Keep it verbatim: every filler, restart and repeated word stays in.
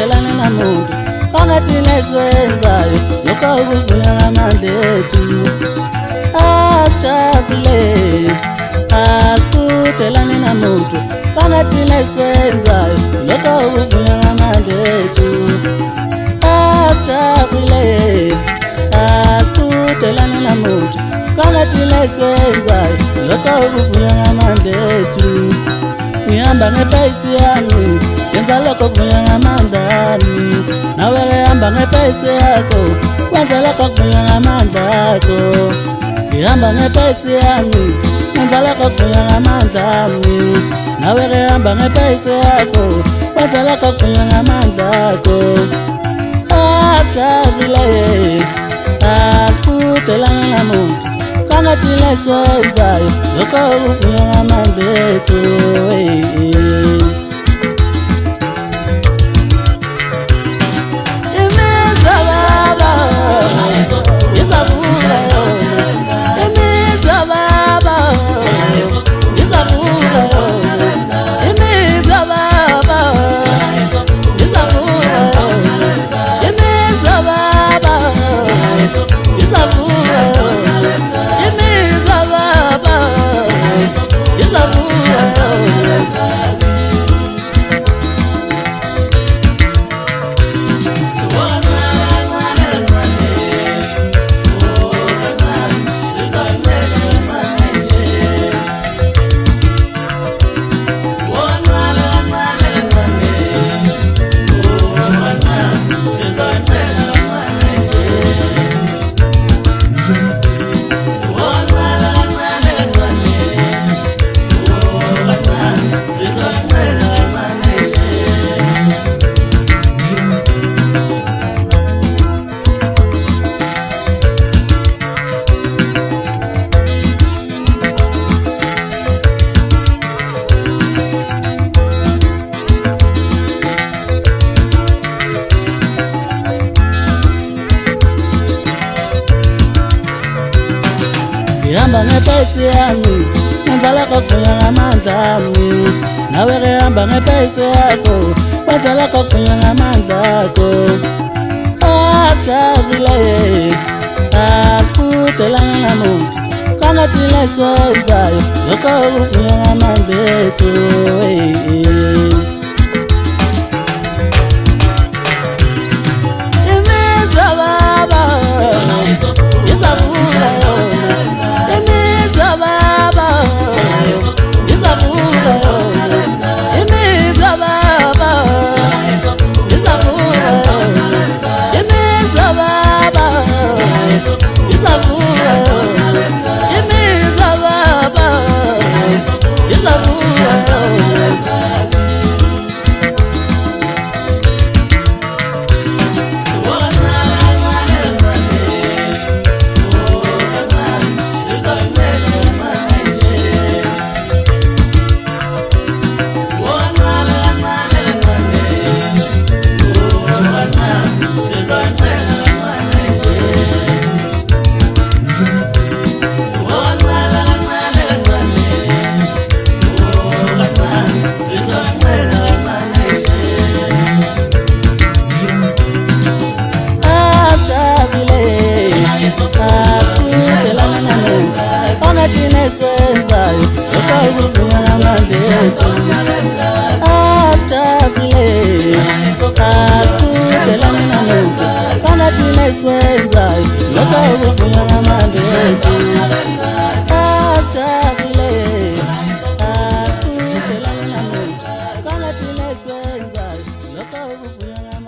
Asiqhudelane namuntu phakathi nesikwenzayo lokho kuvunya ngamandla ethu. Ajabule asiqhudelane namuntu phakathi nesikwenzayo lokho kuvunya ngamandla ethu. Ajabule asiqhudelane namuntu phakathi nesikwenzayo lokho kuvunya ngamandla ethu. Ngihamba ngepace yami yenza lokho kuvunya ngamandla ami, nawe hamba ngepace yakho wenza lokho kuvunya ngamandla akho. Ngihamba ngepace yami yenza lokho kuvunya ngamandla ami, nawe hamba ngepace yakho wenza lokho kuvunya ngamandla akho. Ajabule asiqhudelane namuntu phakathi nesikwenzayo lokho kuvunya ngamandla ethu. Imizwa baba izavula yona, imizwa baba izavula yona, imizwa baba izavula yona, imizwa baba izavula yona, imizwa baba izavula yona. Ngihamba ngepace yami yenza lokho kuvunya ngamandla ami, nawe hamba ngepace yakho wenza lokho kuvunya ngamandla akho. Ajabule asiqhudelane namuntu phakathi nesikwenzayo lokho kuvunya ngamandla ethu. Imizwa baba izavula yona, imizwa baba izavula yona, imizwa baba izavula yona, imizwa baba izavula yona, imizwa baba izavula yona. Phakathi nesikwenzayo lokho kuvunya ngamandla ethu. Ajabule asiqhudelane namuntu phakathi nesikwenzayo lokho kuvunya ngamandla ethu. Ajabule asiqhudelane namuntu phakathi nesikwenzayo lokho kuvunya ngamandla ethu.